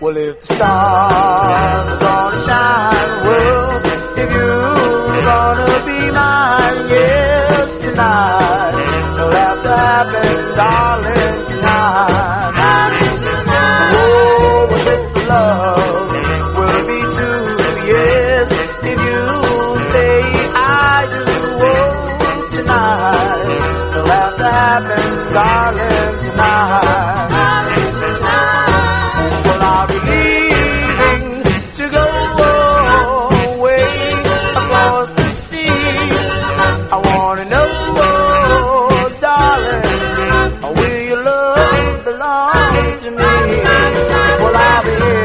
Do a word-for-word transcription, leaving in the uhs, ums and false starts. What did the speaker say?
Well, if the stars are gonna shine, well, if you're gonna be mine, yes, tonight, it'll have to happen, darling, tonight.